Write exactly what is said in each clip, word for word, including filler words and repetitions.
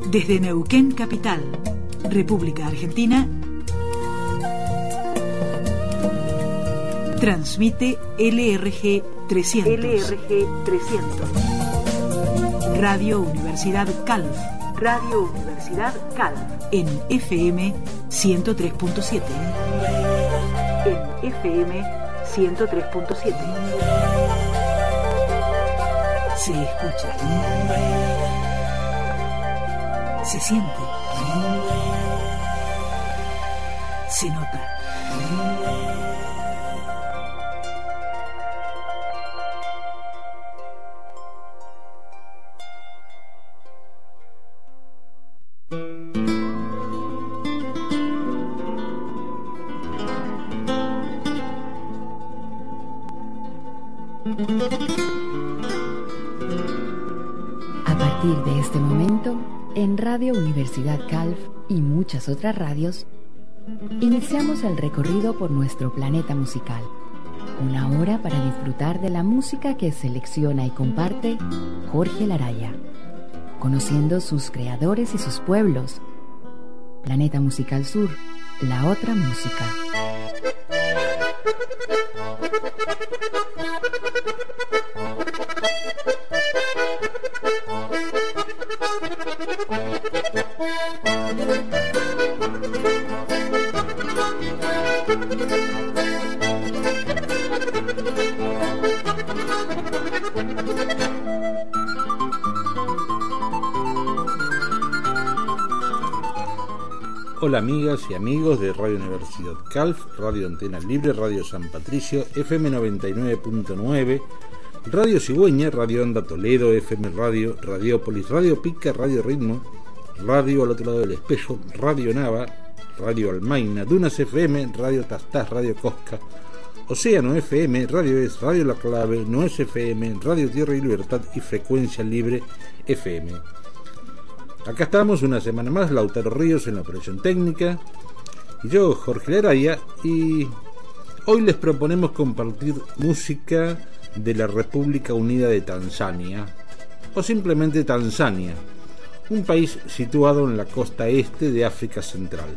Desde Neuquén Capital, República Argentina, transmite L R G trescientos. L R G trescientos. Radio Universidad Calv. Radio Universidad Calv. En F M ciento tres punto siete. En F M ciento tres punto siete. Se escucha. Se siente. Se nota. A partir de este momento, en Radio Universidad Calv y muchas otras radios, iniciamos el recorrido por nuestro planeta musical. Una hora para disfrutar de la música que selecciona y comparte Jorge Laraya, conociendo sus creadores y sus pueblos. Planeta Musical Sur, la otra música. Hola amigas y amigos de Radio Universidad Calv, Radio Antena Libre, Radio San Patricio, F M noventa y nueve punto nueve, Radio Cigüeña, Radio Onda Toledo, F M Radio, Radiópolis, Radio Pica, Radio Ritmo, Radio al otro lado del espejo, Radio Nava, Radio Almaina, Dunas F M, Radio Tastás, Radio Cosca, Océano F M, Radio Es, Radio La Clave, Noes F M, Radio Tierra y Libertad y Frecuencia Libre F M. Acá estamos una semana más, Lautaro Ríos en la operación técnica y yo, Jorge Laraya, y hoy les proponemos compartir música de la República Unida de Tanzania, o simplemente Tanzania, un país situado en la costa este de África Central.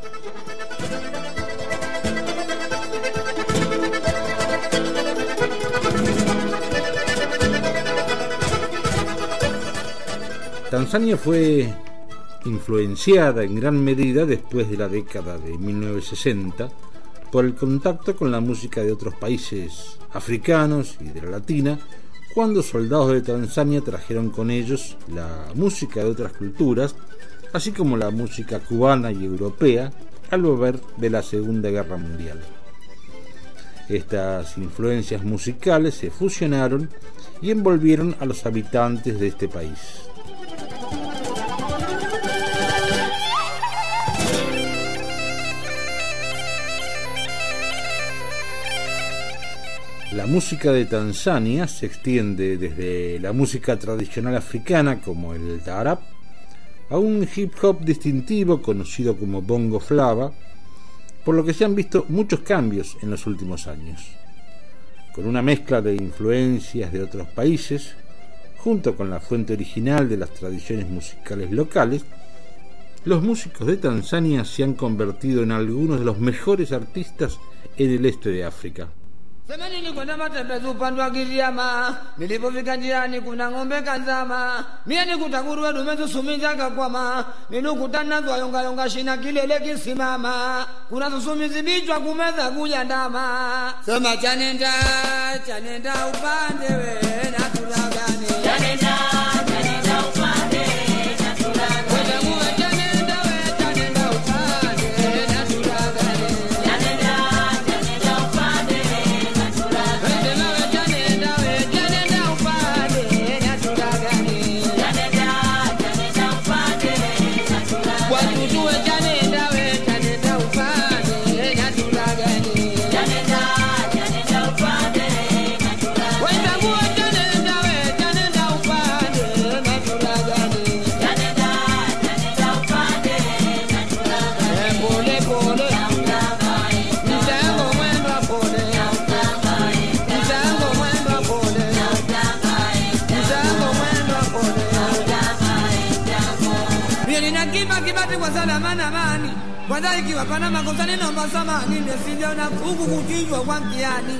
Tanzania fue influenciada en gran medida después de la década de mil novecientos sesenta por el contacto con la música de otros países africanos y de la latina, cuando soldados de Tanzania trajeron con ellos la música de otras culturas, así como la música cubana y europea al volver de la Segunda Guerra Mundial. Estas influencias musicales se fusionaron y envolvieron a los habitantes de este país. La música de Tanzania se extiende desde la música tradicional africana como el taarab a un hip hop distintivo conocido como bongo flava, por lo que se han visto muchos cambios en los últimos años. Con una mezcla de influencias de otros países, junto con la fuente original de las tradiciones musicales locales, los músicos de Tanzania se han convertido en algunos de los mejores artistas en el este de África. Semeni nilikwenda matembezi upande wa Giriama, nilipofika njiani kuna ng'ombe kanzama, mie nikuta nguruwe dume tusuminja kakwama, ninukuta nazo yonga yonga shina kilele kisimama, kuna tusumizi bichwa kumeza kuja ndama. Sema chanenda, chanenda upande we na tulagani. Chanenda, chanenda upande na tulagani. When the kwa salama na amani. Kwanza ikiwa pana makosa ninaomba samahani, nisijaona kuku kuchinjwa kwa mtihani.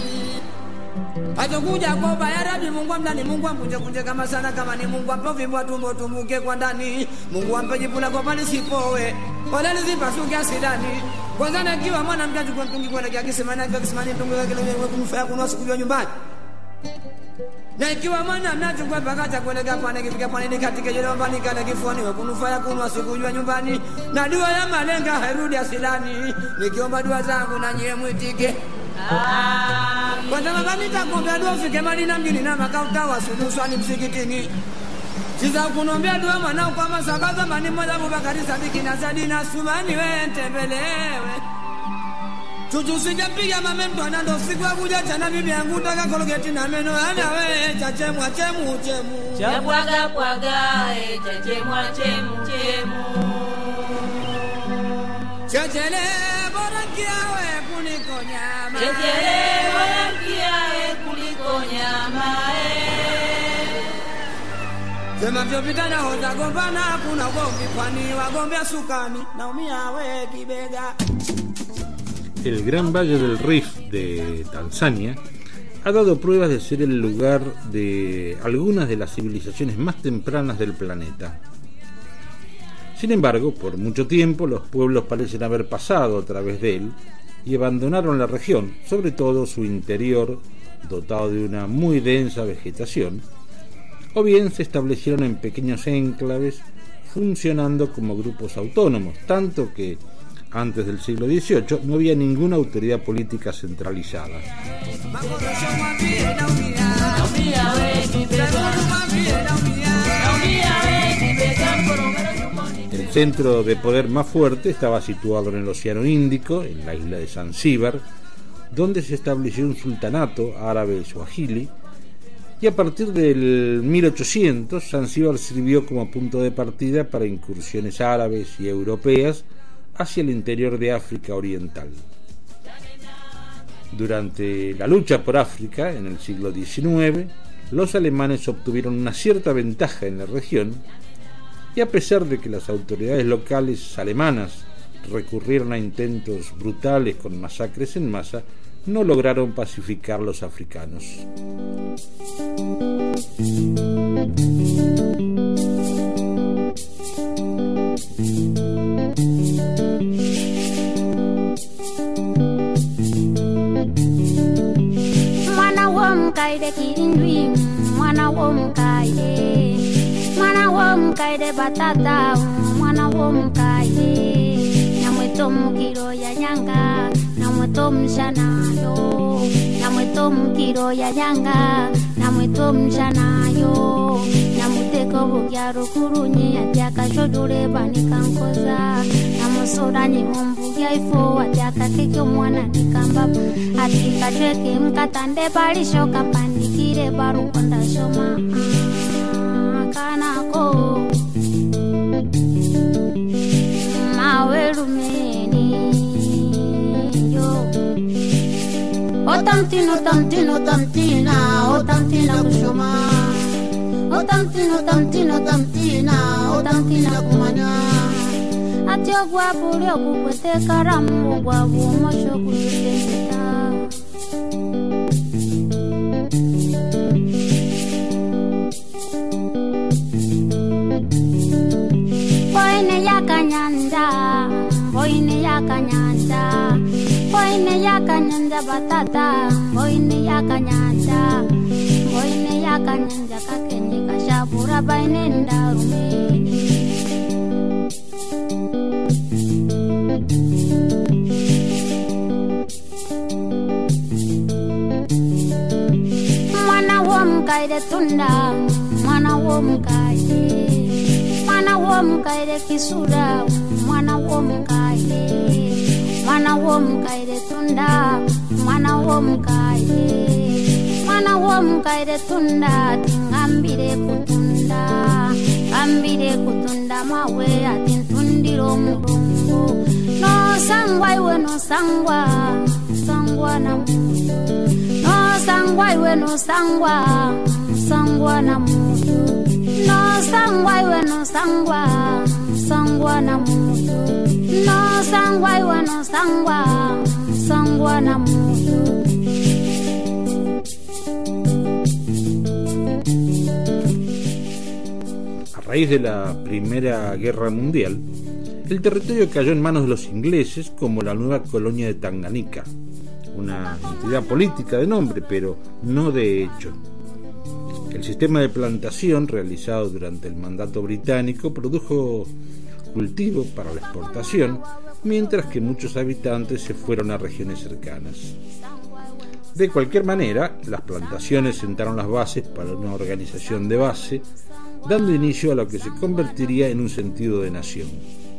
Atakuja kwa ubaya Rabbi, Mungu amdani, Mungu ampunje kunje kama sana, kama ni Mungu ampe vimbo tumbo tumuke kwa ndani. Mungu ampe jipula kwa pale sipowe, wala lizipasuke asidani. Kwanza nakiwa mwana mtaji kwa mtungi kwa nakia kisema na kia kisema ni mtungi kwa kile wewe kunufaya kunwa sikujua nyumbani. Na ikiwa mwana mnacho kwa pakacha kuelekea pale kifika pale nikatike jele mbani kana kifuani wewe kunufaya kunwa sikujua nyumbani. Na dua ya malenga hairudi asidani, nikiomba dua zangu na nyie mwitike. Kwa sababu nitakuombea dua ufike Madina mjini na makauta wasuduswani msikitini. Siza kunombea dua mwanao kwa masaka zamani moja Abubakari Sadiki na Sadina Sumani wewe ntembelewe. Chuchu sijapiga mamento anando siku ya kuja chana bibi yangu taka kologeti na meno ana wewe chachemwa chemu chemu. Chapwaga pwaga e chachemwa chemu chemu. Chachele bora kiawe kuliko nyama. Chachele bora kiawe kuliko nyama. Sema vyopita na hoza gombana kuna gombi kwani wagombea sukani na umia we kibega. El Gran Valle del Rift de Tanzania ha dado pruebas de ser el lugar de algunas de las civilizaciones más tempranas del planeta. Sin embargo, por mucho tiempo los pueblos parecen haber pasado a través de él y abandonaron la región, sobre todo su interior, dotado de una muy densa vegetación, o bien se establecieron en pequeños enclaves funcionando como grupos autónomos, tanto que antes del siglo dieciocho no había ninguna autoridad política centralizada. El centro de poder más fuerte estaba situado en el Océano Índico, en la isla de Zanzíbar, donde se estableció un sultanato árabe suajili, y a partir del mil ochocientos Zanzíbar sirvió como punto de partida para incursiones árabes y europeas hacia el interior de África Oriental. Durante la lucha por África, en el siglo diecinueve, los alemanes obtuvieron una cierta ventaja en la región, y a pesar de que las autoridades locales alemanas recurrieron a intentos brutales con masacres en masa, no lograron pacificar a los africanos. Mwana wo mkaide kirindwi, mwana wo mkaide, mwana wo mkaide batata, mwana wo mkaide, namweto mukiro ya nyanga, namweto mshanayo, namweto mukiro ya nyanga, namweto mshanayo, namuteko bugyaro kurunye atyaka shodule banikankoza, namusodanye mumbuya ifo atyaka kekyo mwana nikambaba, atika treke mkatande balisho kapandikire barukonda shoma kanako mawerumeni yo otamtino tamtino tamtina otamtina kushoma otamtino tamtino tamtina otamtina kumanya atyo gwabulyo kukwete karamu gwabu mosho kuyeseta Boine yakanyanda, boine yakanyanda, boine yakanyanda batata, boine yakanyanda, boine yakanyanda kakenye kashabura baine ndarumeni. Mwana wo mkaide tunda, mwana wo mkaide. Mwana wo mkaide kisura, mwana wo mkaide, mwana wo mkaide tunda, mwana wo mkaide, mwana wo mkaide tunda, tingambire kutunda, ngambire kutunda mawe atintundiro mudungu, no sangwa iwe no sangwa, sangwa na mudu, no sangwa iwe no sangwa, sangwa na mudu. No sangwa iwe no sangwa, sangwa na muyo no sangwa iwa no sangwa sangwa na muyo. A raíz de la Primera Guerra Mundial, el territorio cayó en manos de los ingleses como la nueva colonia de Tanganica, una entidad política de nombre, pero no de hecho. El sistema de plantación realizado durante el mandato británico produjo cultivo para la exportación, mientras que muchos habitantes se fueron a regiones cercanas. De cualquier manera, las plantaciones sentaron las bases para una organización de base, dando inicio a lo que se convertiría en un sentido de nación.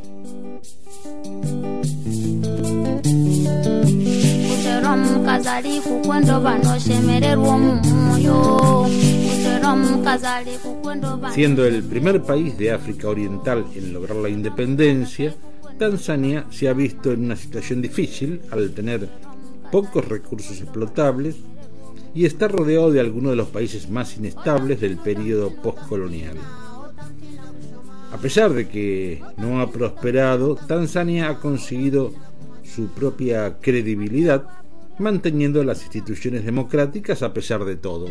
Siendo el primer país de África Oriental en lograr la independencia, Tanzania se ha visto en una situación difícil al tener pocos recursos explotables y está rodeado de algunos de los países más inestables del período postcolonial. A pesar de que no ha prosperado, Tanzania ha conseguido su propia credibilidad, manteniendo las instituciones democráticas a pesar de todo.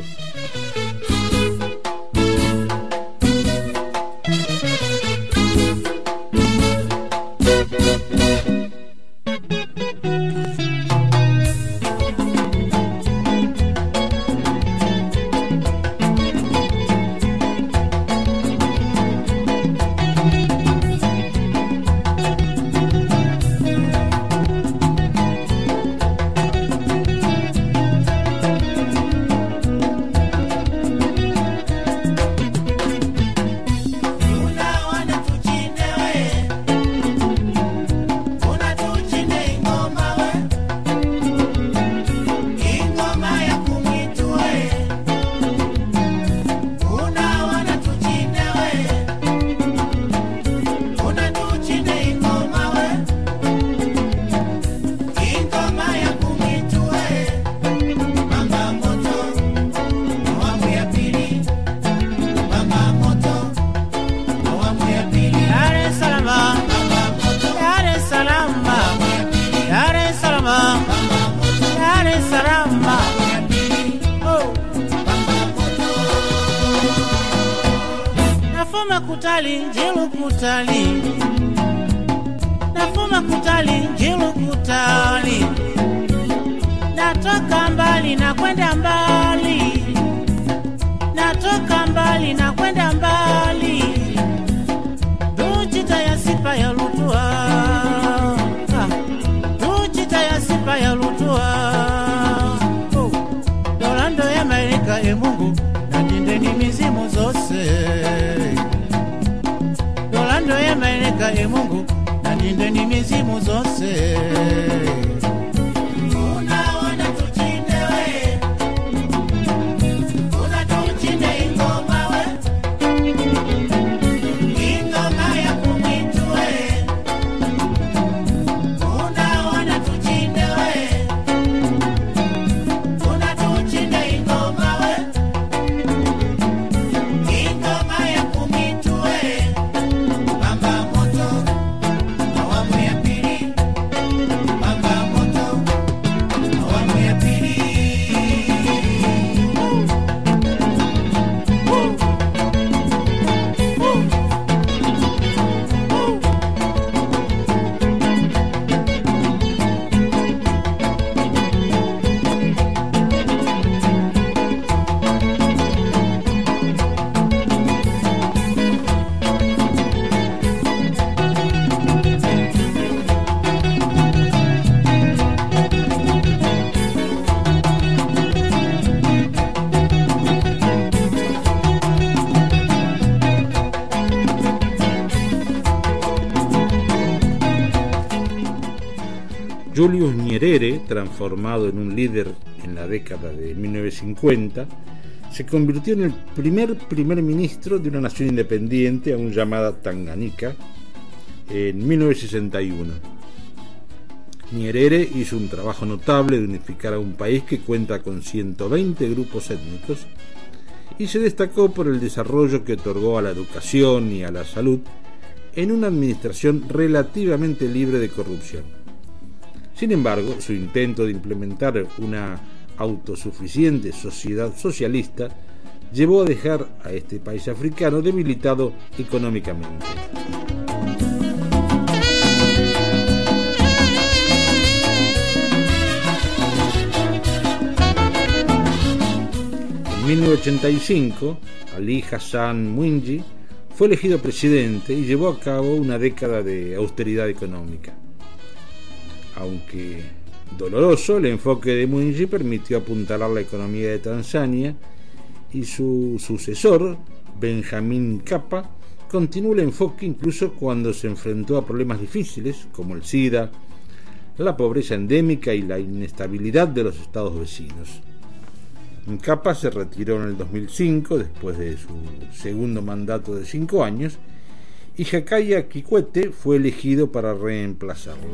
kutali njilu kutali nafuma kutali njilu kutali natoka mbali na kwenda mbali natoka mbali na kwenda mbali duchita ya sipa ya lutua duchita ya sipa ya lutua oh. Dolando ya Amerika e Mungu na ndindeni mizimu zose Dolando ya Amerika e Mungu na ndindeni mizimu zose Julius Nyerere, transformado en un líder en la década de mil novecientos cincuenta, se convirtió en el primer primer ministro de una nación independiente, aún llamada Tanganica, en mil novecientos sesenta y uno. Nyerere hizo un trabajo notable de unificar a un país que cuenta con ciento veinte grupos étnicos y se destacó por el desarrollo que otorgó a la educación y a la salud en una administración relativamente libre de corrupción. Sin embargo, su intento de implementar una autosuficiente sociedad socialista llevó a dejar a este país africano debilitado económicamente. En mil novecientos ochenta y cinco, Ali Hassan Mwinyi fue elegido presidente y llevó a cabo una década de austeridad económica. Aunque doloroso, el enfoque de Mwinyi permitió apuntalar la economía de Tanzania y su sucesor, Benjamin Mkapa, continuó el enfoque incluso cuando se enfrentó a problemas difíciles como el SIDA, la pobreza endémica y la inestabilidad de los estados vecinos. Mkapa se retiró en el dos mil cinco después de su segundo mandato de cinco años y Jakaya Kikwete fue elegido para reemplazarlo.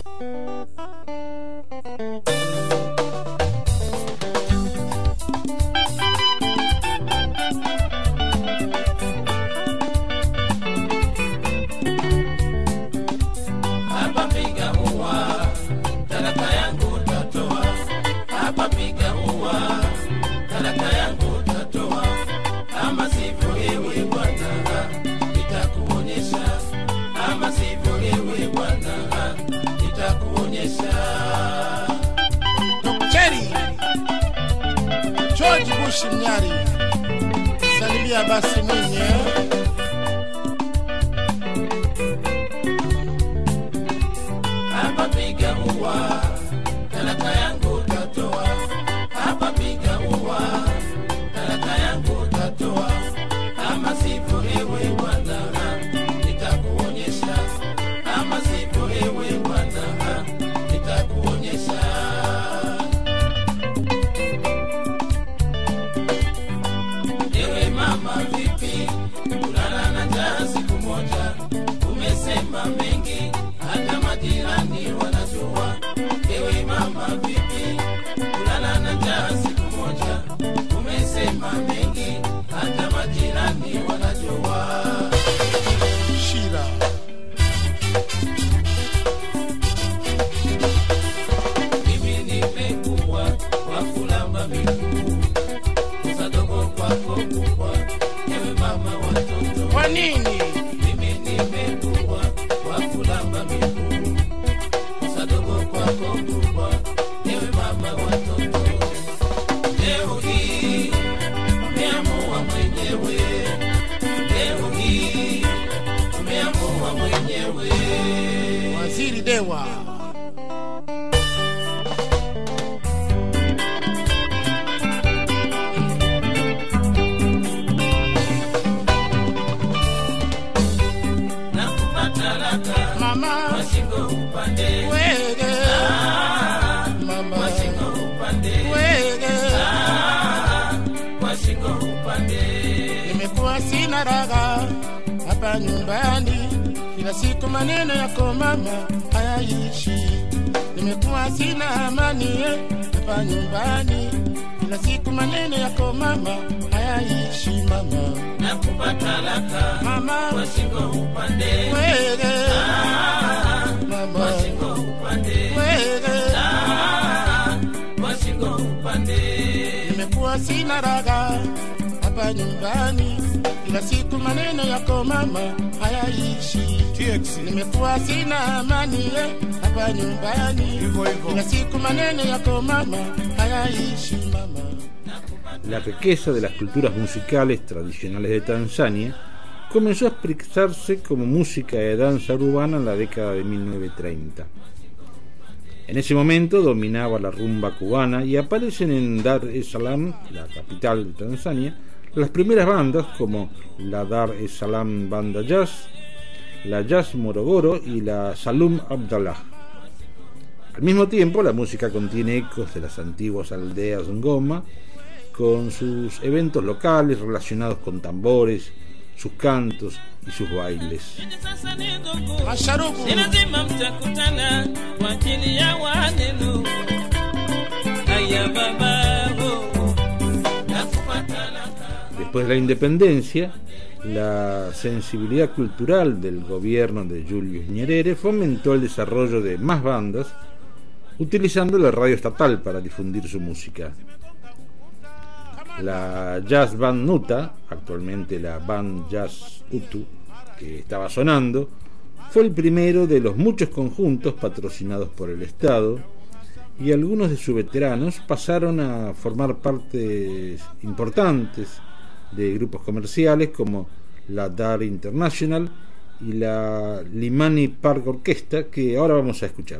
Mnyari salimia basi mwenye hapa piga uwa talaka yangu tatoa hapa piga uwa talaka yangu tatoa ama sivyo ewe bwana nitakuonyesha ama sivyo ewe bwana nitakuonyesha. Mengi hata majirani wanajua. Ewe mama vipi, kulala na njaa siku moja. Umesema mengi hata majirani wanajua. Shira mimi nimekuwa wa kulamba miguu usadogo kwako kubwa. Ewe mama watoto kwa nini Waziri Dewa mama washingo upande wege ah, mama washingo upande wege ah, washingo upande. Nimekuwa sina raga hapa nyumbani, kila siku maneno yako mama hayaishi. Nimekuwa sina amani hapa nyumbani, kila siku maneno yako mama hayaishi. Mama nakupa talaka mama washingo upande wege ah, mama washingo upande wege ah, washingo upande. Nimekuwa sina raga hapa nyumbani, kila siku maneno yako mama hayaishi. Nimekuwa sina amani hapa nyumbani, kila siku maneno yako mama hayaishi. Mama la riqueza de las culturas musicales tradicionales de Tanzania comenzó a expresarse como música de danza urbana en la década de mil novecientos treinta. En ese momento dominaba la rumba cubana y aparecen en Dar es Salaam, la capital de Tanzania, las primeras bandas como la Dar es Salaam Banda Jazz, la Jazz Morogoro y la Salum Abdallah. Al mismo tiempo, la música contiene ecos de las antiguas aldeas Ngoma, con sus eventos locales relacionados con tambores, sus cantos y sus bailes. Después de la independencia, la sensibilidad cultural del gobierno de Julius Nyerere fomentó el desarrollo de más bandas, utilizando la radio estatal para difundir su música. La Jazz Band Nuta, actualmente la Band Jazz Utu, que estaba sonando, fue el primero de los muchos conjuntos patrocinados por el Estado, y algunos de sus veteranos pasaron a formar partes importantes de grupos comerciales como la Dar International y la Limani Park Orquesta, que ahora vamos a escuchar.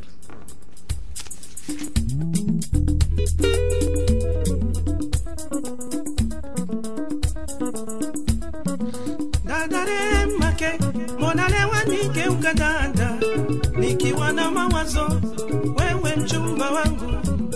Nikiwa na mawazo wewe mchumba wangu,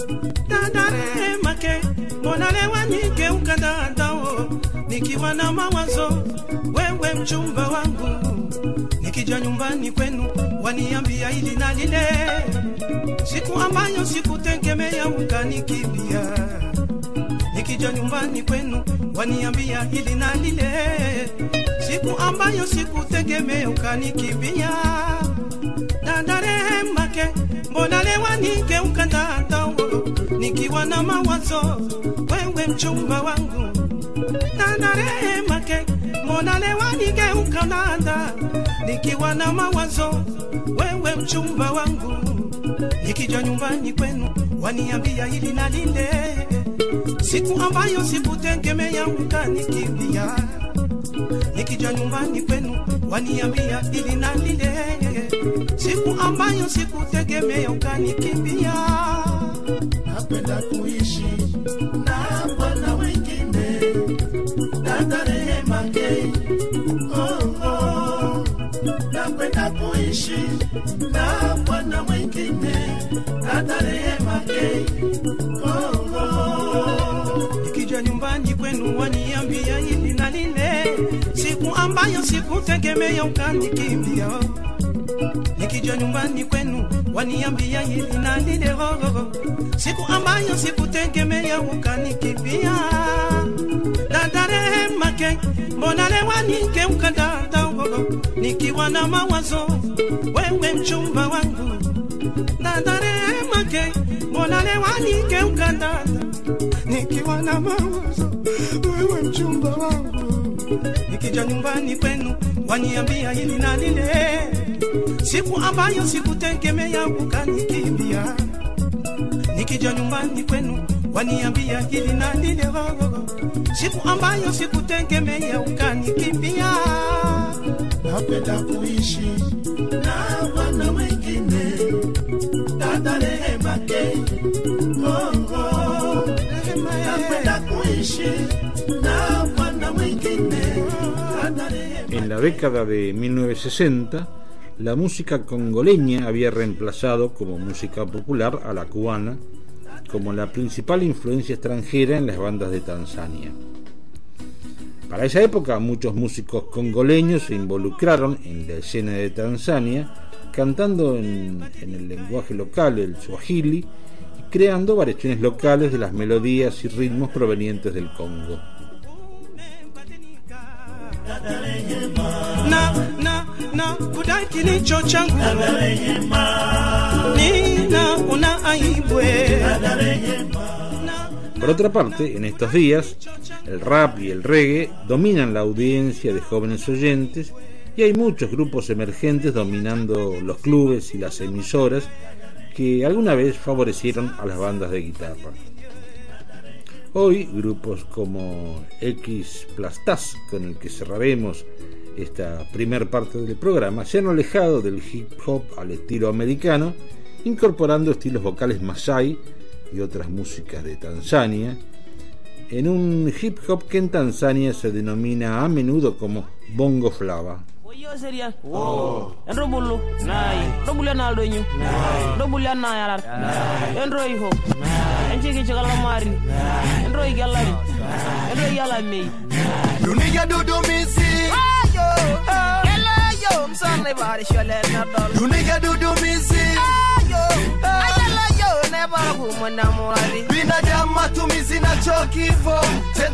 dadare make mbona lewa nigeuka dada, nikiwa na mawazo wewe mchumba wangu, nikija nyumbani kwenu waniambia hili na lile, siku ambayo sikutegemea ukanikimbia, nikija nyumbani kwenu waniambia hili na lile, siku ambayo sikutegemea ukanikimbia, dadare make mbona lewa nigeuka dada, nikiwa na mawazo wewe mchumba wangu, dadare make mbona lewa nigeuka dada, nikiwa na mawazo wewe mchumba wangu, nikija nyumbani kwenu waniambia hili na lile, siku ambayo sikutegemea ukanikimbia, nikija nyumbani kwenu waniambia hili na lile, siku ambayo sikutegemea ukanikimbia. Napenda kuishi na bwana wengine, dada Rehema K. Oh, oh. Napenda kuishi na bwana wengine, dada Rehema K. Oh, oh. Nikija nyumbani kwenu waniambia hili na lile, siku ambayo sikutegemea ukanikimbia, nikija nyumbani kwenu waniambia hili na lile, siku ambayo sikutegemea ukanikimbia, dada Rehema K. mbona lewa nigeuka dada, nikiwa na mawazo wewe mchumba wangu, dada Rehema K. mbona lewa nigeuka dada, nikiwa na mawazo wewe mchumba wangu, nikija nyumbani kwenu waniambia hili na lile, siku ambayo sikutegemea ukanikimbia, nikija nyumbani kwenu waniambia hili na lile, siku ambayo sikutegemea ukanikimbia. Napenda kuishi na bwana wengine, dada Rehema K. Oh, oh. Napenda kuishi na bwana wengine, dada Rehema K. En la década de mil novecientos sesenta, la música congoleña había reemplazado como música popular a la cubana como la principal influencia extranjera en las bandas de Tanzania. Para esa época, muchos músicos congoleños se involucraron en la escena de Tanzania, cantando en, en el lenguaje local, el swahili, y creando variaciones locales de las melodías y ritmos provenientes del Congo. Na na na kudai kilicho changu, nina una aibwe. Por otra parte, en estos días, el rap y el reggae dominan la audiencia de jóvenes oyentes y hay muchos grupos emergentes dominando los clubes y las emisoras que alguna vez favorecieron a las bandas de guitarra. Hoy, grupos como X Plastas, con el que cerraremos esta primer parte del programa, se han alejado del hip hop al estilo americano, incorporando estilos vocales masai y otras músicas de Tanzania, en un hip hop que en Tanzania se denomina a menudo como bongo flava. Seria oh enrobulu nay robulu na aldoñu robulu na yalar enroy ho enjigi ci gala mari enroy galari enroy yala mey Dunia dudu misi ayo ela yo msane bari shole na dol Dunia dudu misi ayo ayala yo ne bara ku mona mwali binadamu matumizi na chokifo chetu si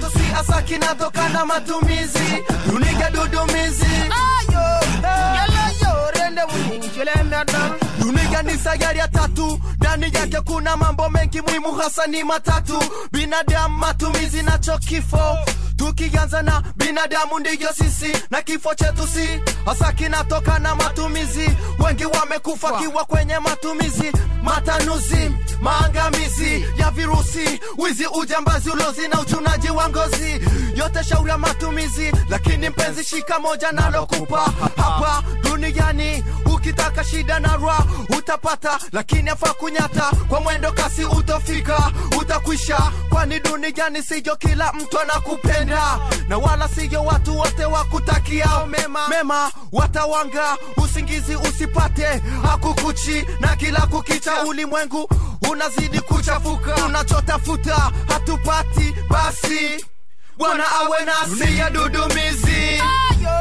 asaki natokana matumizi dunia dudumizi ayo yala yo rende mwichele meda dunia ni sayari ya tatu ndani yake kuna mambo mengi muhimu hasa ni matatu binadamu matumizi nacho kifo tukianza na binadamu ndiyo sisi na kifo chetu si hasa kinatoka na matumizi wengi wamekufa kiwa kwenye matumizi matanuzi maangamizi ya virusi wizi ujambazi ulozi na uchunaji wa ngozi yote shauri ya matumizi lakini mpenzi shika moja nalokupa hapa duniani ukitaka shida na raha utapata lakini afa kunyata kwa mwendo kasi utofika utakwisha kwani duniani siyo kila mtu anakupenda na wala siyo watu wote wakutakia mema mema watawanga usingizi usipate hakukuchi na kila kukicha ulimwengu unazidi kuchafuka tunachotafuta hatupati basi Bwana awe nasi dunia dudumizi ayo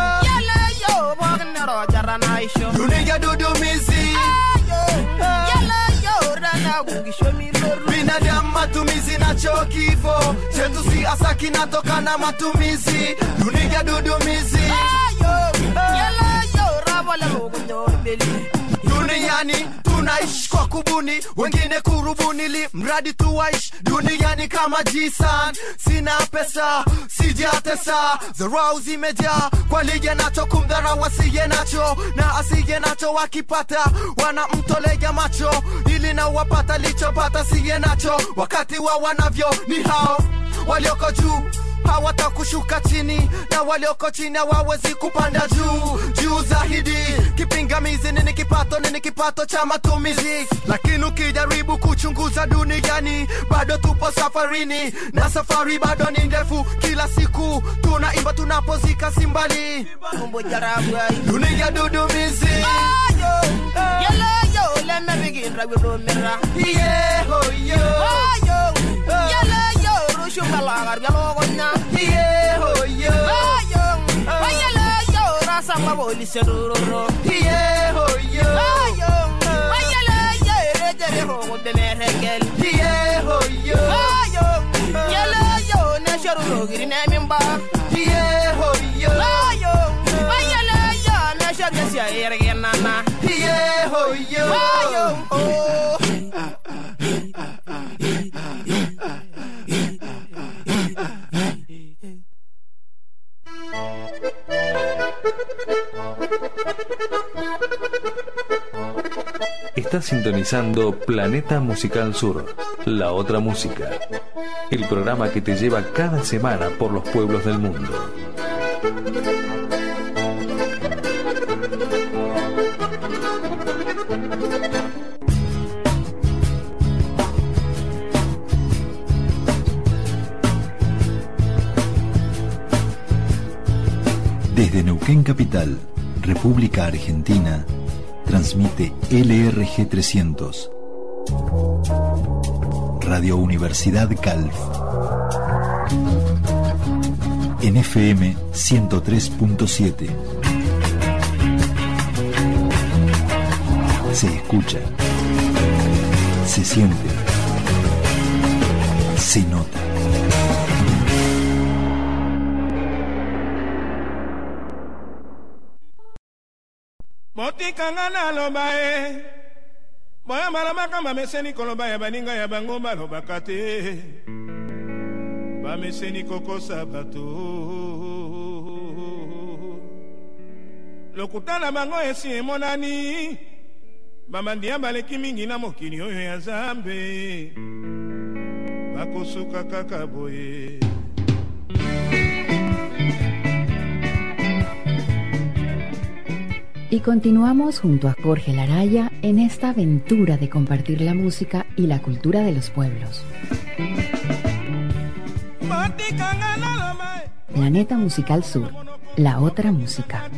yala yo bwana jarana isho dunia dudumizi ayo yala yo rana ungisho miloro binadamu matumizi na chokifo chetu si asaki natokana matumizi dunia dudumizi ayo yala yo rabala mugunyo beli duniani tunaishi kwa kubuni wengine kurubunili mradi tuwaishi duniani kama jisan sina pesa sijatesa zarau zimejaa kwa lije nacho kumdhara wasiye nacho na asiye nacho wakipata wanamtolea macho ili na wapata lichopata siye nacho wakati wa wanavyo ni hao walioko juu hawatakushuka chini na walioko chini hawawezi kupanda juu juu zaidi kipingamizi nini kipato nini kipato cha matumizi lakini ukijaribu kuchunguza duniani bado tupo safarini na safari bado ni ndefu kila siku tunaimba tunapozika simbali dunia dudumizi ayo yala yo let me begin right with Romera yeah oh yo ayo yala yo rushu kalagar galogonya yeah oh yo ayo ayala yo rasa maboli seruro yeah oh yo ayo ayala yo rejere rogo de mergel yeah oh yo ayo yala yo na sharuro girine mimba yeah oh yo ayo ayala yo na sharga sia ergenana yeah oh yo ayo oh Estás sintonizando Planeta Musical Sur, la otra música, el programa que te lleva cada semana por los pueblos del mundo. Desde Neuquén Capital, República Argentina, transmite L R G trescientos, Radio Universidad Calf, en F M ciento tres punto siete. Se escucha, se siente, se nota. Motikangana lobae Boya malama kama meseni koloba ya baninga ya bangomba lobakate Ba meseni koko sabato Lokutana bango esi emonani Bamandia baleki mingi na mokili oyo ya Zambe Bakosuka kaka boye Y continuamos junto a Jorge Laraya en esta aventura de compartir la música y la cultura de los pueblos. Planeta Musical Sur, la otra música.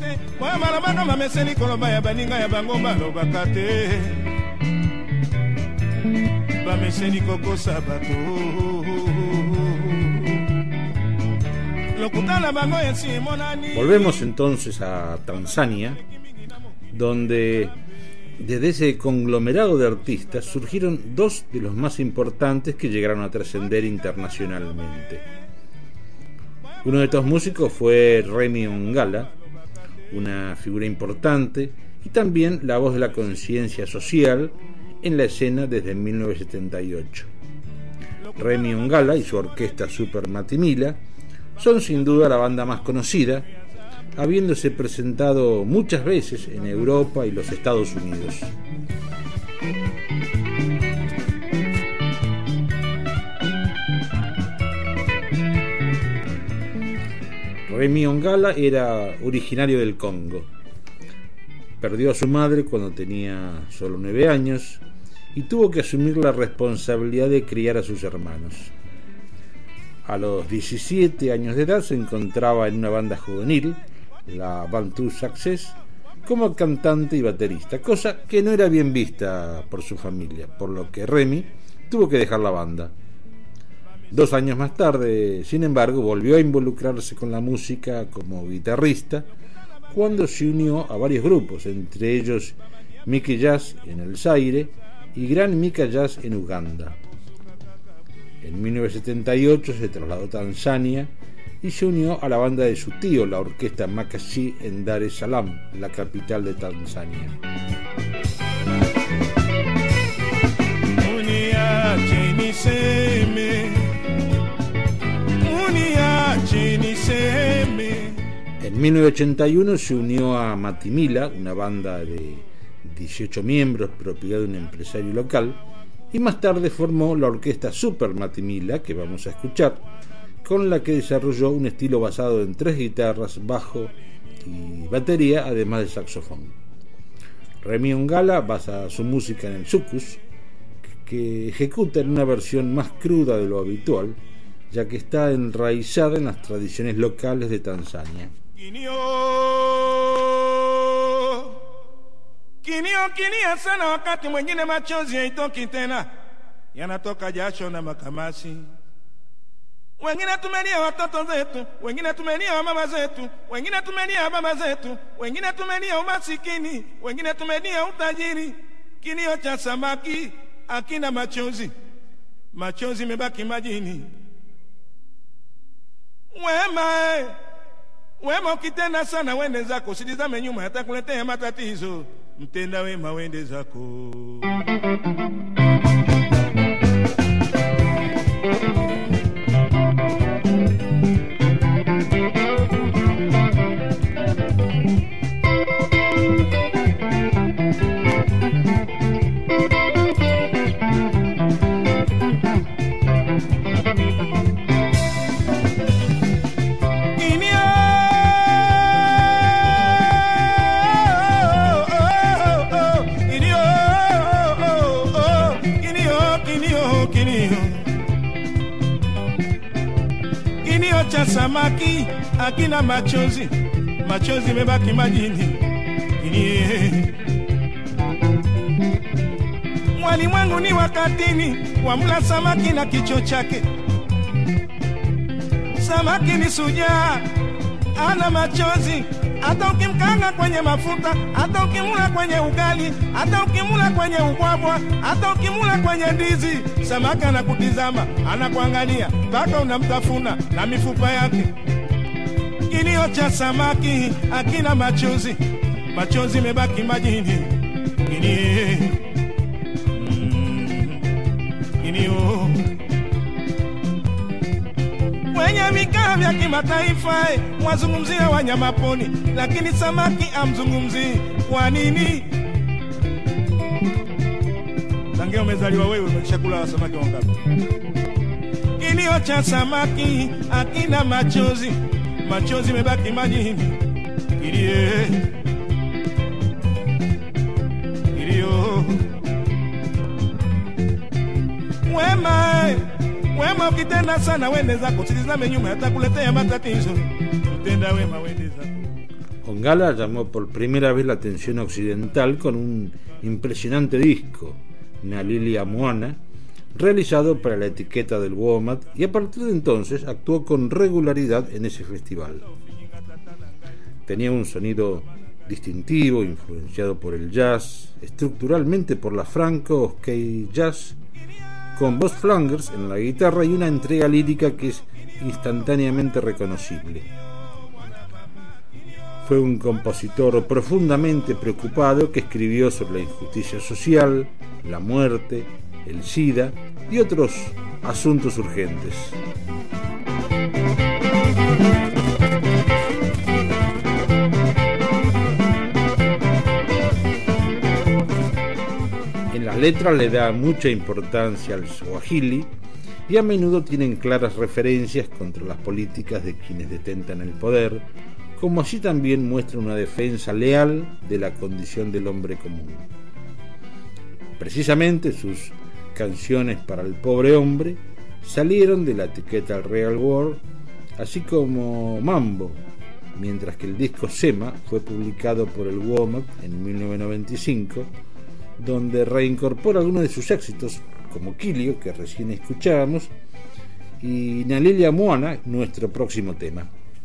Volvemos entonces a Tanzania, donde desde ese conglomerado de artistas surgieron dos de los más importantes que llegaron a trascender internacionalmente. Uno de estos músicos fue Remi Ongala, una figura importante y también la voz de la conciencia social en la escena desde mil novecientos setenta y ocho. Remi Ongala y su orquesta Super Matimila son sin duda la banda más conocida, habiéndose presentado muchas veces en Europa y los Estados Unidos. Remi Ongala era originario del Congo. Perdió a su madre cuando tenía solo nueve años y tuvo que asumir la responsabilidad de criar a sus hermanos. A los diecisiete años de edad se encontraba en una banda juvenil, la Bantu Success, como cantante y baterista, cosa que no era bien vista por su familia, por lo que Remi tuvo que dejar la banda. Dos años más tarde, sin embargo, volvió a involucrarse con la música como guitarrista, cuando se unió a varios grupos, entre ellos Mickey Jazz en el Zaire y Grand Mika Jazz en Uganda. En mil novecientos setenta y ocho se trasladó a Tanzania y se unió a la banda de su tío, la orquesta Makashi, en Dar es Salaam, la capital de Tanzania. En mil novecientos ochenta y uno se unió a Matimila, una banda de dieciocho miembros, propiedad de un empresario local, y más tarde formó la orquesta Super Matimila, que vamos a escuchar, con la que desarrolló un estilo basado en tres guitarras, bajo y batería, además de saxofón. Remi Ongala basa su música en el soukous, que ejecuta en una versión más cruda de lo habitual, ya que está enraizada en las tradiciones locales de Tanzania. Kinio, kinio, kinio sana wakati mwingine machozi haitoki tena, yanatoka jasho na makamasi. Wengine tumelia watoto zetu, wengine tumelia mama zetu, wengine tumelia baba zetu, wengine tumelia umasikini, wengine tumelia utajiri. Kilio cha samaki akina machozi, machozi mebaki majini. Wema, wema ukitenda sana wende zako, usitizame nyuma yatakuletea matatizo. Mtenda wema wende zako. Samaki akina machozi, machozi mebaki majini. Walimwengu ni wakatini, wamla samaki na kichwa chake. Samaki ni sujaa, ana machozi, hata ukimkanga kwenye mafuta, hata ukimula kwenye ugali, hata ukimula kwenye ubwabwa, hata ukimula kwenye ndizi. Samaki anakutizama, anakuangalia, mpaka unamtafuna na mifupa yake. Kilio cha samaki akina machozi, machozi mebaki majini. Kilio, mm, kilio. Kwenye mikao vya kimataifa wazungumzia wanyama pori, lakini samaki amzungumzii. Kwa nini? Tangia umezaliwa wewe umeshakula samaki wangapi? Kilio cha samaki akina machozi, machozi mebaki majini. Kilio, kilio. Wema, wema ukitenda sana wende zako, usitizame nyuma yatakuletea matatizo. Utenda wema wende zako. Ongala llamó por primera vez la atención occidental con un impresionante disco, Nalilia Moana, realizado para la etiqueta del Womat, y a partir de entonces actuó con regularidad en ese festival. Tenía un sonido distintivo, influenciado por el jazz, estructuralmente por la franco-skate jazz, con Boz Flangers en la guitarra y una entrega lírica que es instantáneamente reconocible. Fue un compositor profundamente preocupado que escribió sobre la injusticia social, la muerte, el SIDA y otros asuntos urgentes. En las letras le da mucha importancia al swahili y a menudo tienen claras referencias contra las políticas de quienes detentan el poder, como así también muestra una defensa leal de la condición del hombre común. Precisamente sus canciones para el pobre hombre salieron de la etiqueta Real World, así como Mambo, mientras que el disco Sema fue publicado por el W O M A en mil novecientos noventa y cinco, donde reincorpora algunos de sus éxitos, como Kilio, que recién escuchábamos, y Nalilia Moana, nuestro próximo tema.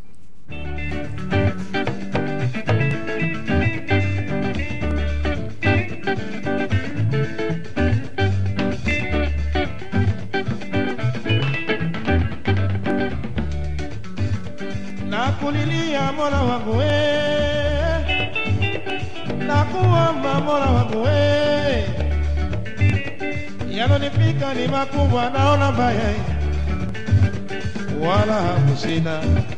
Nakulilia mola wangu we, nakuomba mola wangu we, yanonifika ni makubwa, naona mbaya wala hamu sina,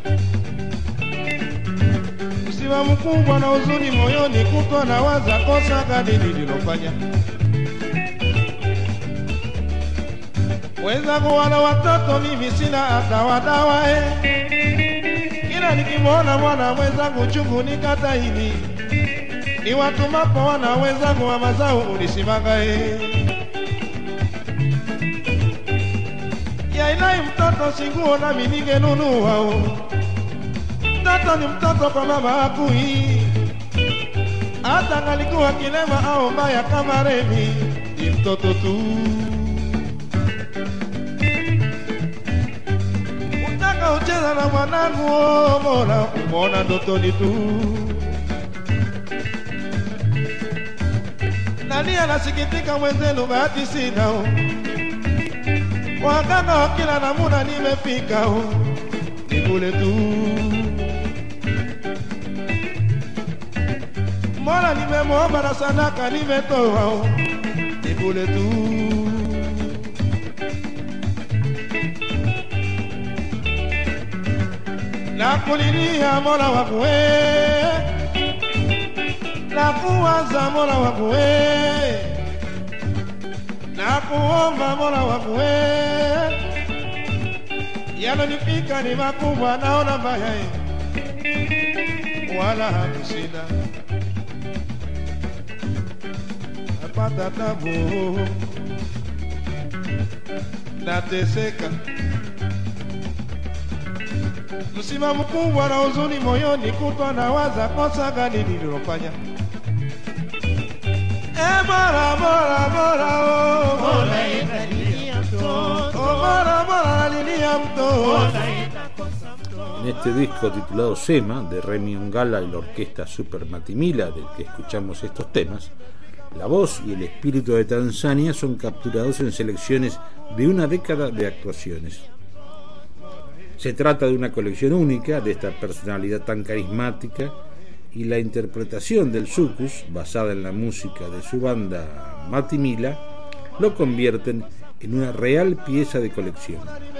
msiba mkubwa na huzuni moyoni, kutwa na waza kosa gani nililofanya. Wenzangu wana watoto, mimi sina hata wadawa eh. Kila nikimwona mwana mwenzangu chungu nikataini, ni watu mapo wana wenzangu wa mazao unisimanga eh. Ya ilai mtoto singuo na minige nunu wao, mtoto ni mtoto kwa mama hakui, hata ngalikuwa kilema au mbaya kama Remi, ni mtoto tu. Utaka ucheza na mwanangu oh, mola umona ndotoni tu. Nani anasikitika mwenzenu bahati sina oh. Waganga wa kila namuna nimefika oh. Nikule tu. Mola nimemwomba na sadaka nimetoa oh. Nikule tu. Nakulilia mola wangu we, nakuwaza mola wangu we, nakuomba mola wangu we, yanonifika ni makubwa, naona mbaya wala hamu sina, napata tabu, nateseka, msiba mkubwa na huzuni moyoni, kutwa na waza kosa gani nililofanya. E bora bora bora oh, bora inalilia mtoto, oh bora bora inalilia mtoto. En este disco titulado Sema, de Remi Ongala y la orquesta Super Matimila, del que escuchamos estos temas, la voz y el espíritu de Tanzania son capturados en selecciones de una década de actuaciones. Se trata de una colección única de esta personalidad tan carismática, y la interpretación del Sucus, basada en la música de su banda Matimila, lo convierten en una real pieza de colección.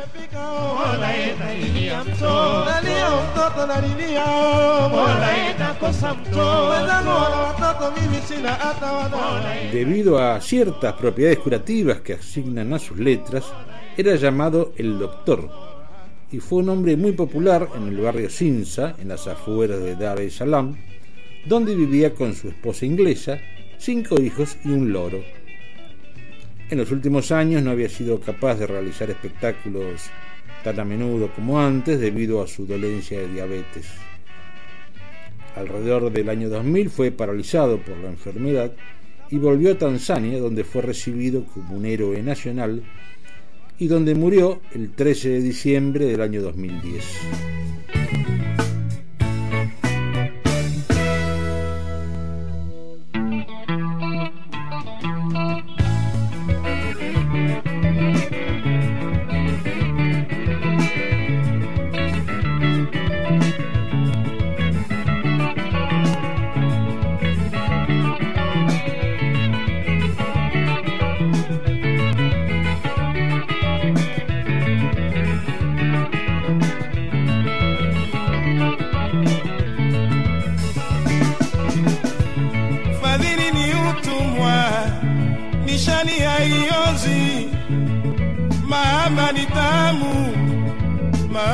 Debido a ciertas propiedades curativas que asignan a sus letras, era llamado el Doctor, y fue un hombre muy popular en el barrio Sinza, en las afueras de Dar es Salaam, donde vivía con su esposa inglesa, cinco hijos y un loro. En los últimos años no había sido capaz de realizar espectáculos tan a menudo como antes debido a su dolencia de diabetes. Alrededor del año dos mil fue paralizado por la enfermedad y volvió a Tanzania, donde fue recibido como un héroe nacional y donde murió el trece de diciembre del año dos mil diez.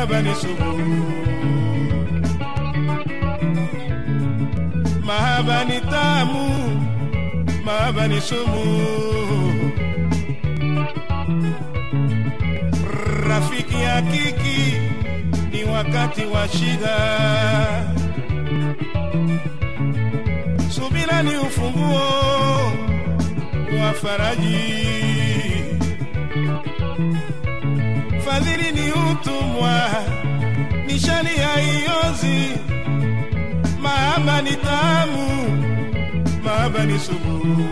mahaba ni sumu, mahaba ni tamu, mahaba ni sumu. Rafiki hakiki ni wakati wa shida, subira ni ufunguo wa faraji. Fadhili ni utumwa, nishani haiozi. Mahaba ni tamu, mahaba ni sumu.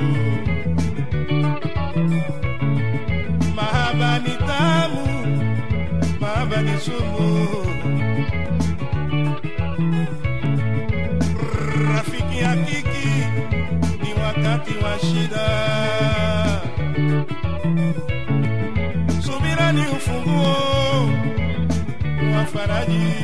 Mahaba ni tamu, mahaba ni sumu. Rafiki hakiki ni wakati wa shida, subira ni ufunguo wa faraji.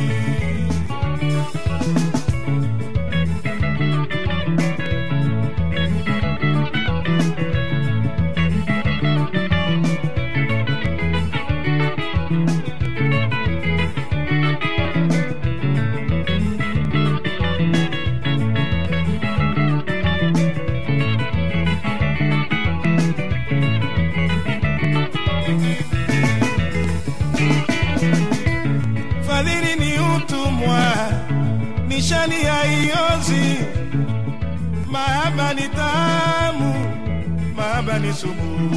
Fadhili ni utumwa, nishani haiozi. Mahaba ni tamu, mahaba ni sumu.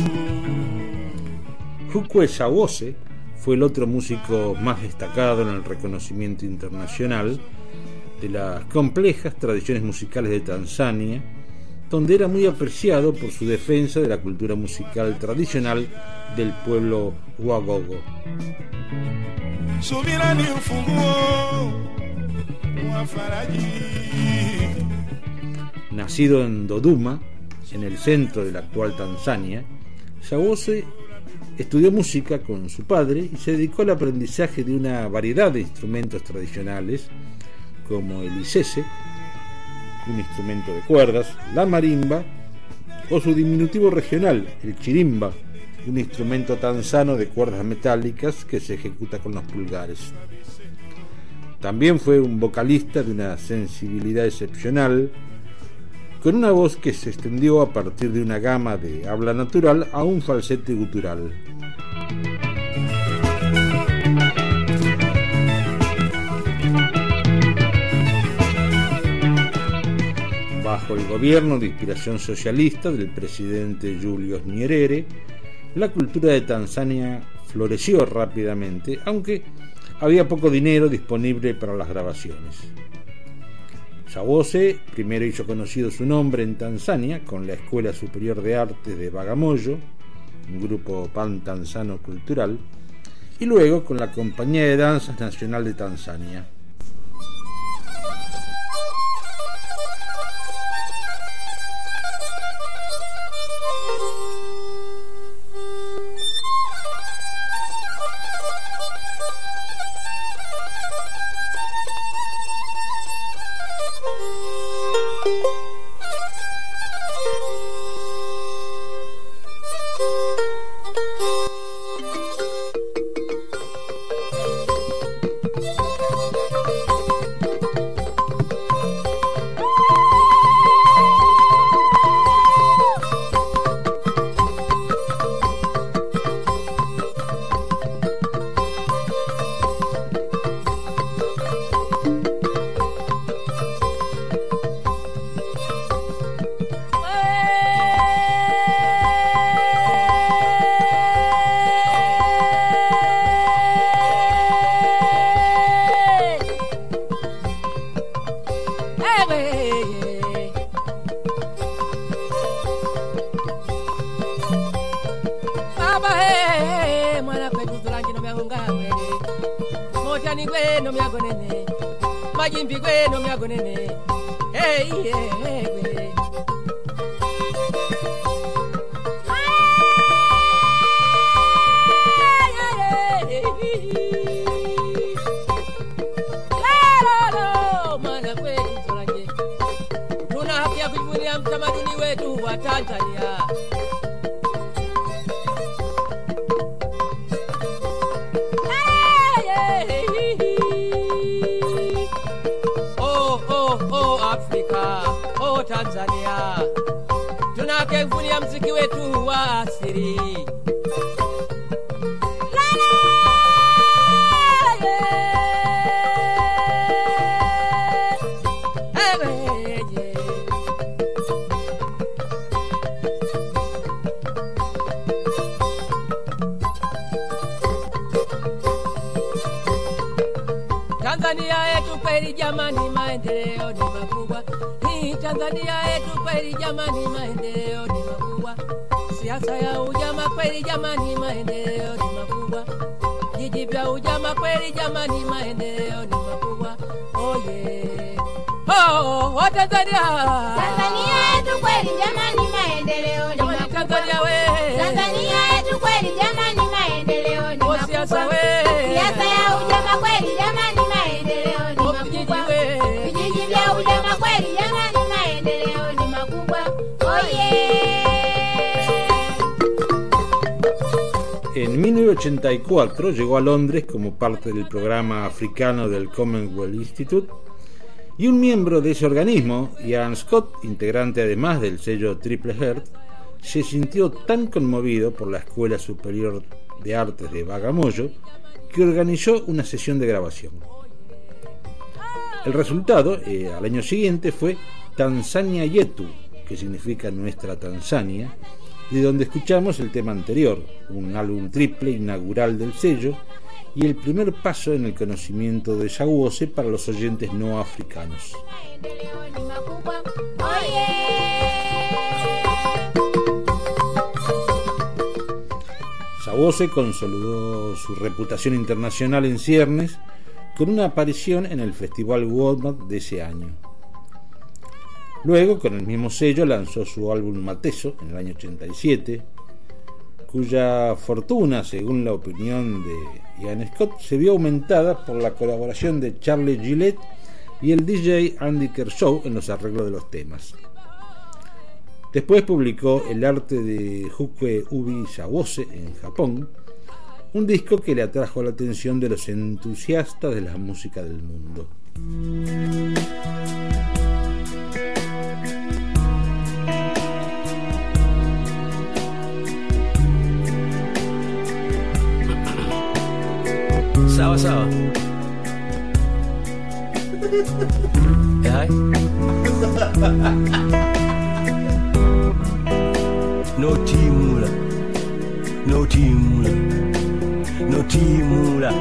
Fukwe Shawose fue el otro músico más destacado en el reconocimiento internacional de las complejas tradiciones musicales de Tanzania, donde era muy apreciado por su defensa de la cultura musical tradicional del pueblo Wagogo. Subira ni ufunguo wa faraji. Nacido en Dodoma, en el centro de la actual Tanzania, Shawose estudió música con su padre y se dedicó al aprendizaje de una variedad de instrumentos tradicionales como el isese, un instrumento de cuerdas, la marimba o su diminutivo regional, el chirimba, un instrumento tanzano de cuerdas metálicas que se ejecuta con los pulgares. También fue un vocalista de una sensibilidad excepcional, con una voz que se extendió a partir de una gama de habla natural a un falsete gutural. Bajo el gobierno de inspiración socialista del presidente Julius Nyerere, la cultura de Tanzania floreció rápidamente, aunque había poco dinero disponible para las grabaciones. Shawose primero hizo conocido su nombre en Tanzania con la Escuela Superior de Artes de Bagamoyo, un grupo pan-tanzano cultural, y luego con la Compañía de Danzas Nacional de Tanzania. Tanzania, tunakevunia mziki wetu wa asili. Tanzania yetu kweli jamani, maendeleo ni makubwa. Hii Tanzania yetu kweli jamani, maendeleo ni makubwa. Siasa ya ujamaa kweli jamani, maendeleo ni makubwa. Jiji vya ujamaa kweli jamani, maendeleo ni makubwa. Oh yeah. Oh, oh Tanzania. Tanzania yetu kweli jamani, maendeleo ni makubwa. Tanzania we. Tanzania yetu kweli jamani, maendeleo ni makubwa. Siasa we. Siasa ya ujamaa kweli jamani, maendeleo ni makubwa. Vijiji vya ujamaa kweli jamani, maendeleo ni makubwa. Oh yeah. En mil novecientos ochenta y cuatro llegó a Londres como parte del programa africano del Commonwealth Institute y un miembro de ese organismo, Ian Scott, integrante además del sello Triple Heart, se sintió tan conmovido por la Escuela Superior de Artes de Bagamoyo que organizó una sesión de grabación. El resultado, eh, al año siguiente, fue Tanzania Yetu, que significa Nuestra Tanzania, de donde escuchamos el tema anterior, un álbum triple inaugural del sello y el primer paso en el conocimiento de Sawose para los oyentes no africanos. Sawose consolidó su reputación internacional en ciernes con una aparición en el Festival Woodstock de ese año. Luego, con el mismo sello, lanzó su álbum Mateso en el año ochenta y siete, cuya fortuna, según la opinión de Ian Scott, se vio aumentada por la colaboración de Charlie Gillette y el D J Andy Kershaw en los arreglos de los temas. Después publicó El arte de Huke Ubi Sawose en Japón, un disco que le atrajo la atención de los entusiastas de la música del mundo. Sawa sawa. Hai. No timula. No timula. No timula.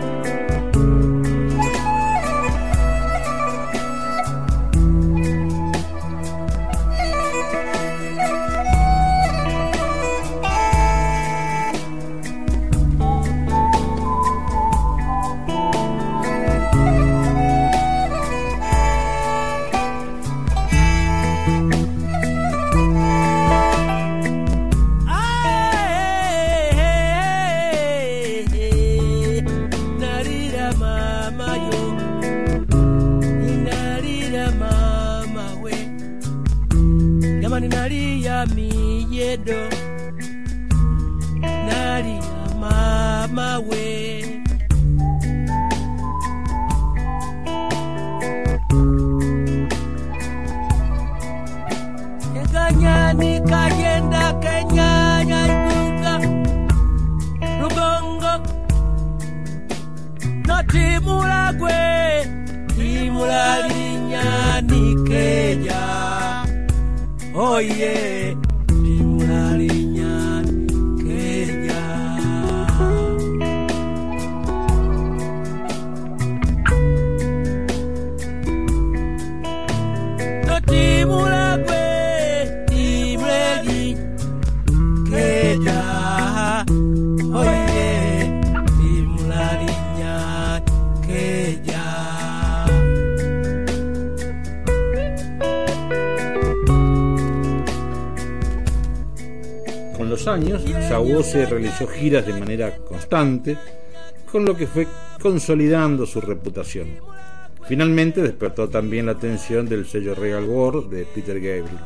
Años, Sawose realizó giras de manera constante, con lo que fue consolidando su reputación. Finalmente despertó también la atención del sello Regal World de Peter Gabriel.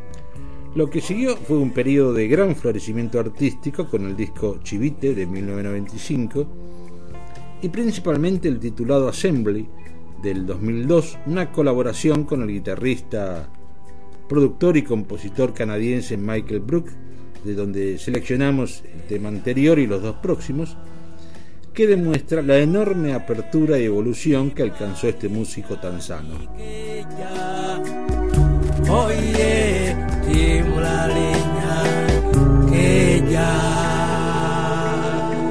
Lo que siguió fue un periodo de gran florecimiento artístico con el disco Chivite de mil novecientos noventa y cinco y principalmente el titulado Assembly del dos mil dos, una colaboración con el guitarrista productor y compositor canadiense Michael Brook, de donde seleccionamos el tema anterior y los dos próximos, que demuestra la enorme apertura y evolución que alcanzó este músico tan sano. Oye, timu la leña que ya.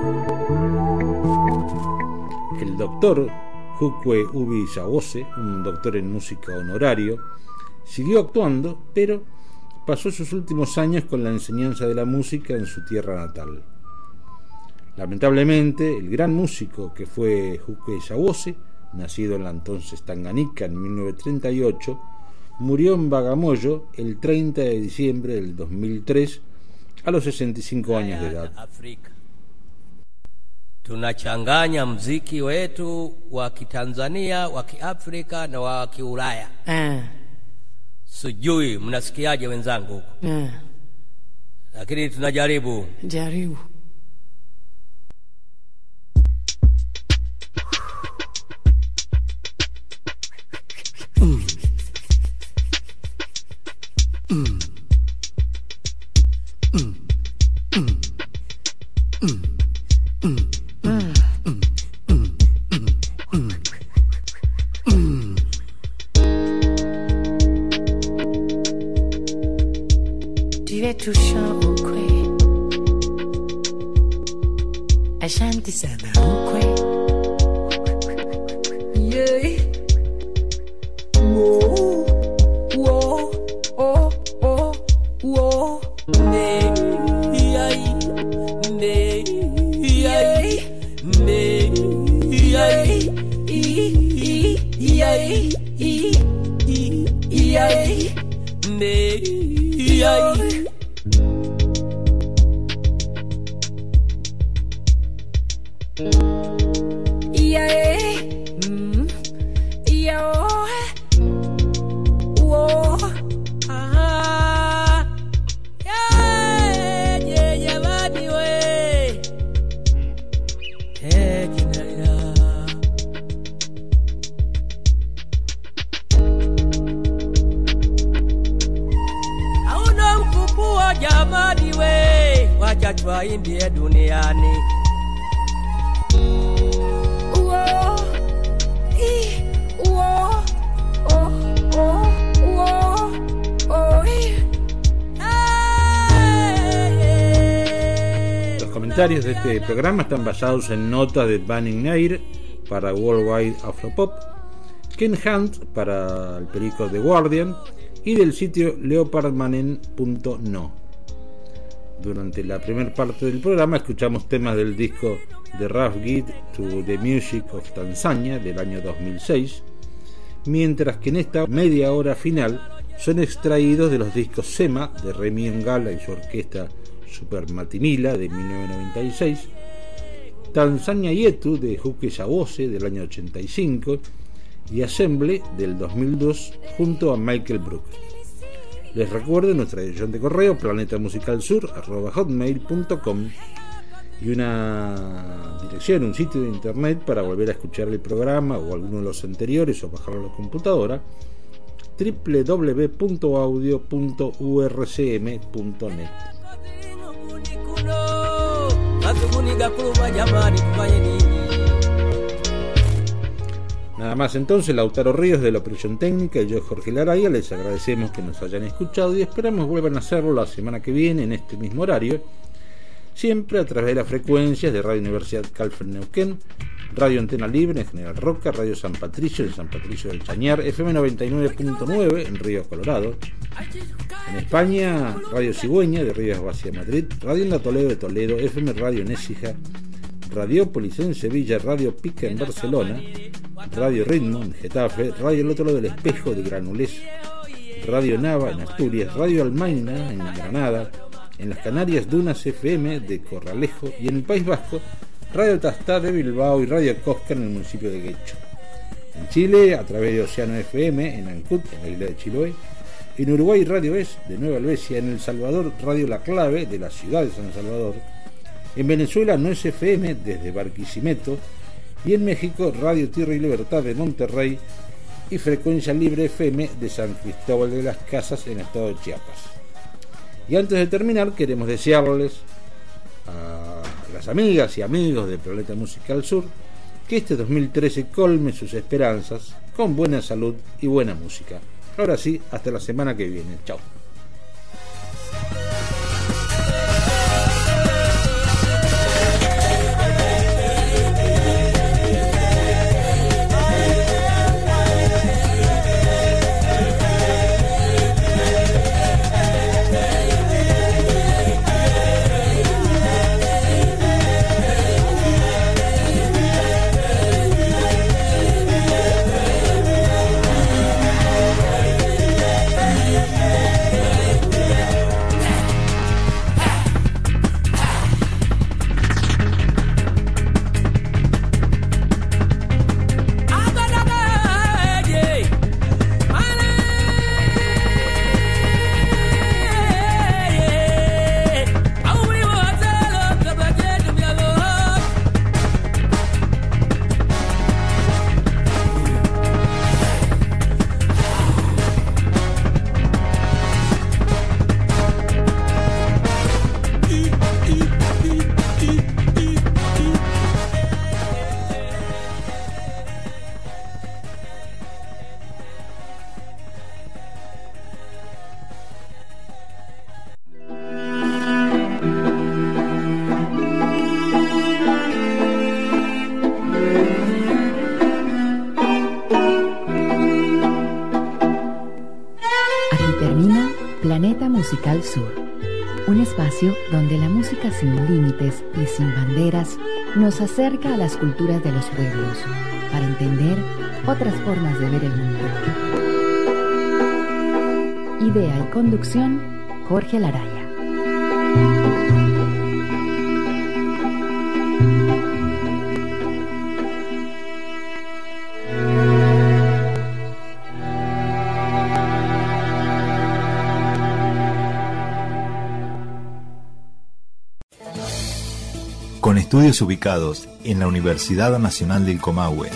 El doctor Hukwe Ubi Sawose, un doctor en música honorario, siguió actuando, pero pasó sus últimos años con la enseñanza de la música en su tierra natal. Lamentablemente, el gran músico que fue Hukwe Sawose, nacido en la entonces Tanganica en mil novecientos treinta y ocho, murió en Bagamoyo el treinta de diciembre del dos mil tres a los sesenta y cinco años de edad. Tunachanganya mziki wetu wa Kitanzania, wa Kiafrika na wa Kiulaya. Ah. Sijui mnasikiaje wenzangu? Ah. Lakini tunajaribu. Jaribu. Mm. Mm. Mm. Mm. Mm. Mm. Touchant au kwe, Ashanti sana ukwe. Yeah. Whoa, whoa, oh, oh, whoa. Ne, yai, ne, yai, ne, yai, i, yai, i, yai, ne, yai. India duniani. Uo, i, uo, oh, oh, uo, oh, i. Los comentarios de este programa están basados en notas de Banning Nair para Worldwide Afropop, Ken Hunt para el periódico The Guardian y del sitio leopardmanen punto no. Durante la primera parte del programa escuchamos temas del disco The Rough Guide to the Music of Tanzania del año dos mil seis, mientras que en esta media hora final son extraídos de los discos Sema de Remi Ngala y su orquesta Super Matimila de mil novecientos noventa y seis, Tanzania Yetu de Hukwe Sawose del año ochenta y cinco y Assemble del dos mil dos junto a Michael Brook. Les recuerdo nuestra dirección de correo planetamusicalsur arroba hotmail punto com y una dirección, un sitio de internet para volver a escuchar el programa o alguno de los anteriores o bajarlo a la computadora, doble u doble u doble u punto audio punto u r c m punto net. Nada más entonces, Lautaro Ríos de la operación técnica y yo, Jorge Laraya, les agradecemos que nos hayan escuchado y esperamos vuelvan a hacerlo la semana que viene en este mismo horario, siempre a través de las frecuencias de Radio Universidad Calf en Neuquén, Radio Antena Libre en General Roca, Radio San Patricio en San Patricio del Chañar, F M noventa y nueve punto nueve en Río Colorado, en España Radio Cigüeña de Río Hacia Madrid, Radio Onda Toledo de Toledo, F M Radio en Écija, Radiópolis en Sevilla, Radio Pica en Barcelona, Radio Ritmo en Getafe, Radio El Otro Lado del Espejo de Granulés, Radio Nava en Asturias, Radio Almaina en Granada, en las Canarias Dunas F M de Corralejo y en el País Vasco, Radio Tastá de Bilbao y Radio Cosca en el municipio de Guecho. En Chile, a través de Océano F M en Ancud, en la isla de Chiloé. En Uruguay, Radio Es de Nueva Albesia. En El Salvador, Radio La Clave de la ciudad de San Salvador. En Venezuela, No es F M desde Barquisimeto. Y en México, Radio Tierra y Libertad de Monterrey y Frecuencia Libre F M de San Cristóbal de las Casas en el estado de Chiapas. Y antes de terminar, queremos desearles a las amigas y amigos de Planeta Musical Sur que este dos mil trece colme sus esperanzas con buena salud y buena música. Ahora sí, hasta la semana que viene. Chao. Musical Sur, un espacio donde la música sin límites y sin banderas nos acerca a las culturas de los pueblos para entender otras formas de ver el mundo. Idea y conducción, Jorge Laraya. Con estudios ubicados en la Universidad Nacional del Comahue.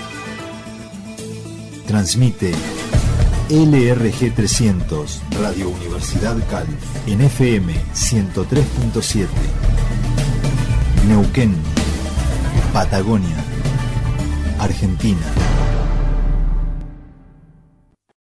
Transmite L R G trescientos, Radio Universidad Calf, en F M ciento tres punto siete. Neuquén, Patagonia, Argentina.